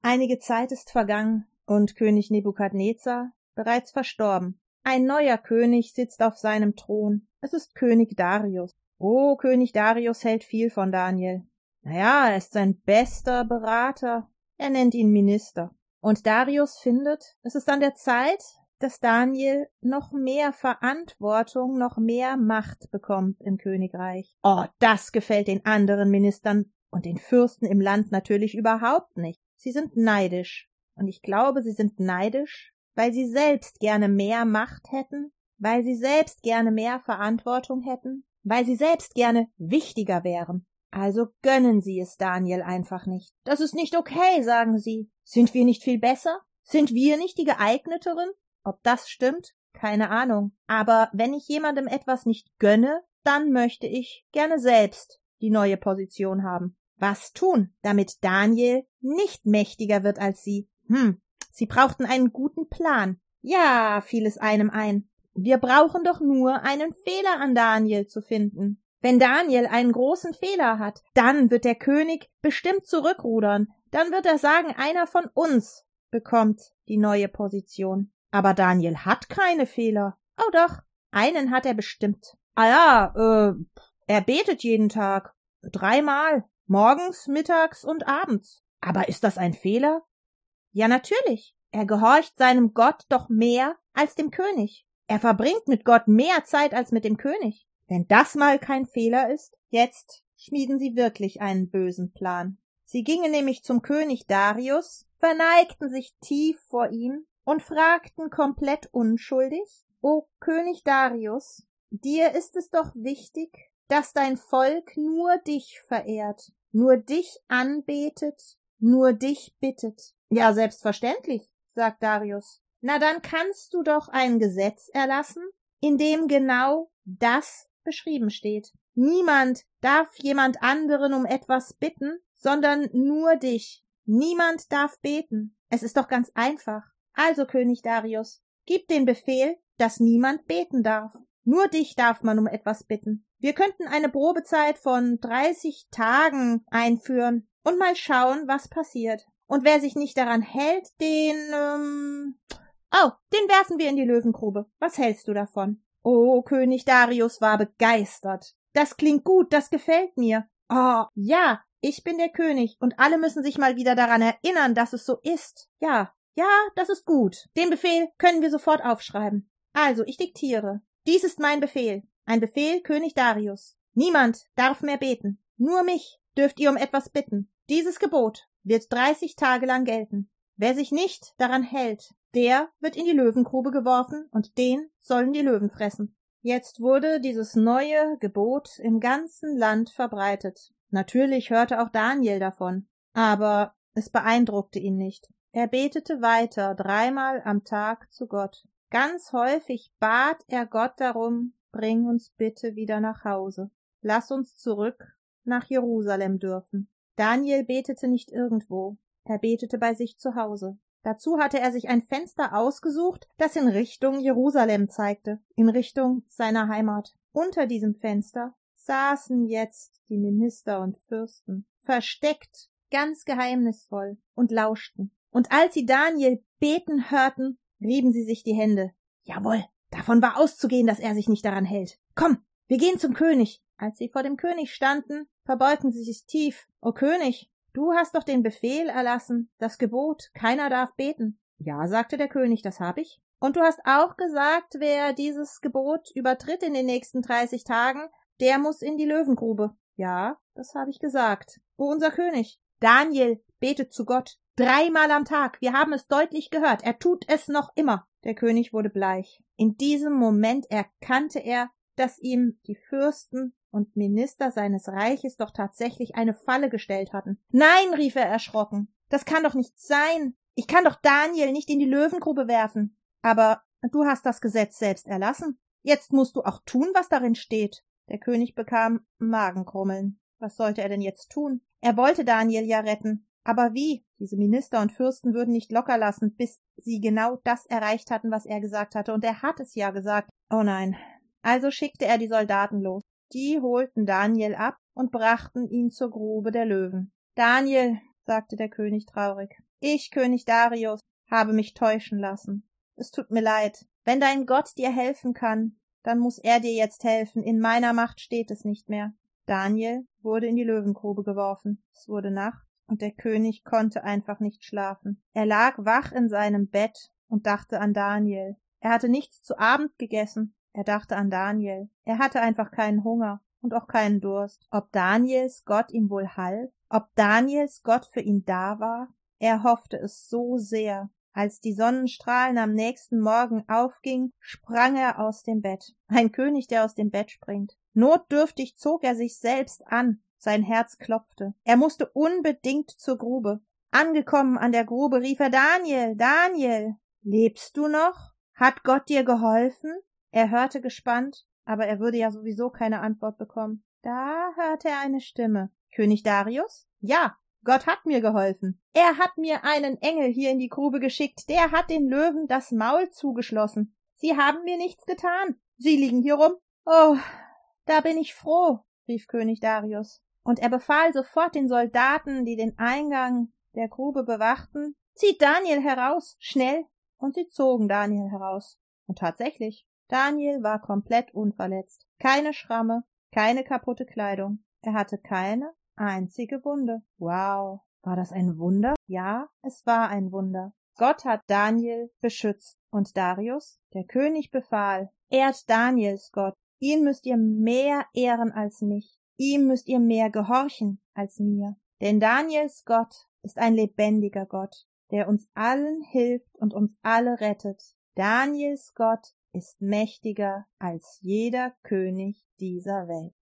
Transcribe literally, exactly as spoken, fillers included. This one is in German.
Einige Zeit ist vergangen und König Nebukadnezar bereits verstorben. Ein neuer König sitzt auf seinem Thron. Es ist König Darius. Oh, König Darius hält viel von Daniel. Naja, er ist sein bester Berater. Er nennt ihn Minister. Und Darius findet, es ist an der Zeit, dass Daniel noch mehr Verantwortung, noch mehr Macht bekommt im Königreich. Oh, das gefällt den anderen Ministern und den Fürsten im Land natürlich überhaupt nicht. Sie sind neidisch. Und ich glaube, sie sind neidisch, weil sie selbst gerne mehr Macht hätten, weil sie selbst gerne mehr Verantwortung hätten, weil sie selbst gerne wichtiger wären. Also gönnen sie es Daniel einfach nicht. Das ist nicht okay, sagen sie. Sind wir nicht viel besser? Sind wir nicht die geeigneteren? Ob das stimmt? Keine Ahnung. Aber wenn ich jemandem etwas nicht gönne, dann möchte ich gerne selbst die neue Position haben. Was tun, damit Daniel nicht mächtiger wird als sie? Hm, sie brauchten einen guten Plan. Ja, fiel es einem ein. Wir brauchen doch nur einen Fehler an Daniel zu finden. Wenn Daniel einen großen Fehler hat, dann wird der König bestimmt zurückrudern. Dann wird er sagen, einer von uns bekommt die neue Position. Aber Daniel hat keine Fehler. Oh doch, einen hat er bestimmt. Ah ja, äh, er betet jeden Tag. Dreimal. Morgens, mittags und abends. Aber ist das ein Fehler? Ja, natürlich. Er gehorcht seinem Gott doch mehr als dem König. Er verbringt mit Gott mehr Zeit als mit dem König. Wenn das mal kein Fehler ist, jetzt schmieden sie wirklich einen bösen Plan. Sie gingen nämlich zum König Darius, verneigten sich tief vor ihm und fragten komplett unschuldig: O König Darius, dir ist es doch wichtig, dass dein Volk nur dich verehrt, nur dich anbetet, nur dich bittet. Ja, selbstverständlich, sagt Darius. Na, dann kannst du doch ein Gesetz erlassen, in dem genau das beschrieben steht. Niemand darf jemand anderen um etwas bitten, sondern nur dich. Niemand darf beten. Es ist doch ganz einfach. Also, König Darius, gib den Befehl, dass niemand beten darf. Nur dich darf man um etwas bitten. Wir könnten eine Probezeit von dreißig Tagen einführen und mal schauen, was passiert. Und wer sich nicht daran hält, den, ähm, oh, den werfen wir in die Löwengrube. Was hältst du davon? Oh, König Darius war begeistert. Das klingt gut, das gefällt mir. Oh, ja, ich bin der König und alle müssen sich mal wieder daran erinnern, dass es so ist. Ja, ja, das ist gut. Den Befehl können wir sofort aufschreiben. Also, ich diktiere. Dies ist mein Befehl. Ein Befehl, König Darius. Niemand darf mehr beten. Nur mich dürft ihr um etwas bitten. Dieses Gebot wird dreißig Tage lang gelten. Wer sich nicht daran hält, der wird in die Löwengrube geworfen und den sollen die Löwen fressen. Jetzt wurde dieses neue Gebot im ganzen Land verbreitet. Natürlich hörte auch Daniel davon, aber es beeindruckte ihn nicht. Er betete weiter, dreimal am Tag zu Gott. Ganz häufig bat er Gott darum: Bring uns bitte wieder nach Hause. Lass uns zurück nach Jerusalem dürfen. Daniel betete nicht irgendwo. Er betete bei sich zu Hause. Dazu hatte er sich ein Fenster ausgesucht, das in Richtung Jerusalem zeigte, in Richtung seiner Heimat. Unter diesem Fenster saßen jetzt die Minister und Fürsten, versteckt, ganz geheimnisvoll, und lauschten. Und als sie Daniel beten hörten, rieben sie sich die Hände. Jawohl, davon war auszugehen, dass er sich nicht daran hält. Komm, wir gehen zum König. Als sie vor dem König standen, verbeugten sie sich tief. O König, du hast doch den Befehl erlassen, das Gebot, keiner darf beten. Ja, sagte der König, das hab ich. Und du hast auch gesagt, wer dieses Gebot übertritt in den nächsten dreißig Tagen, der muss in die Löwengrube. Ja, das habe ich gesagt. O unser König, Daniel betet zu Gott. Dreimal am Tag. Wir haben es deutlich gehört. Er tut es noch immer. Der König wurde bleich. In diesem Moment erkannte er, dass ihm die Fürsten und Minister seines Reiches doch tatsächlich eine Falle gestellt hatten. Nein, rief er erschrocken. Das kann doch nicht sein. Ich kann doch Daniel nicht in die Löwengrube werfen. Aber du hast das Gesetz selbst erlassen. Jetzt musst du auch tun, was darin steht. Der König bekam Magenkrummeln. Was sollte er denn jetzt tun? Er wollte Daniel ja retten. Aber wie? Diese Minister und Fürsten würden nicht locker lassen, bis sie genau das erreicht hatten, was er gesagt hatte. Und er hat es ja gesagt. Oh nein. Also schickte er die Soldaten los. Die holten Daniel ab und brachten ihn zur Grube der Löwen. Daniel, sagte der König traurig. Ich, König Darius, habe mich täuschen lassen. Es tut mir leid. Wenn dein Gott dir helfen kann, dann muß er dir jetzt helfen. In meiner Macht steht es nicht mehr. Daniel wurde in die Löwengrube geworfen. Es wurde Nacht und der König konnte einfach nicht schlafen. Er lag wach in seinem Bett und dachte an Daniel. Er hatte nichts zu Abend gegessen. Er dachte an Daniel. Er hatte einfach keinen Hunger und auch keinen Durst. Ob Daniels Gott ihm wohl half? Ob Daniels Gott für ihn da war? Er hoffte es so sehr. Als die Sonnenstrahlen am nächsten Morgen aufgingen, sprang er aus dem Bett. Ein König, der aus dem Bett springt. Notdürftig zog er sich selbst an. Sein Herz klopfte. Er musste unbedingt zur Grube. Angekommen an der Grube rief er: Daniel, Daniel, lebst du noch? Hat Gott dir geholfen? Er hörte gespannt, aber er würde ja sowieso keine Antwort bekommen. Da hörte er eine Stimme. König Darius? Ja, Gott hat mir geholfen. Er hat mir einen Engel hier in die Grube geschickt. Der hat den Löwen das Maul zugeschlossen. Sie haben mir nichts getan. Sie liegen hier rum. Oh, da bin ich froh, rief König Darius. Und er befahl sofort den Soldaten, die den Eingang der Grube bewachten: Zieht Daniel heraus, schnell! Und sie zogen Daniel heraus. Und tatsächlich, Daniel war komplett unverletzt. Keine Schramme, keine kaputte Kleidung. Er hatte keine einzige Wunde. Wow, war das ein Wunder? Ja, es war ein Wunder. Gott hat Daniel beschützt. Und Darius, der König, befahl: Ehrt Daniels Gott. Ihn müsst ihr mehr ehren als mich. Ihm müsst ihr mehr gehorchen als mir. Denn Daniels Gott ist ein lebendiger Gott, der uns allen hilft und uns alle rettet. Daniels Gott ist mächtiger als jeder König dieser Welt.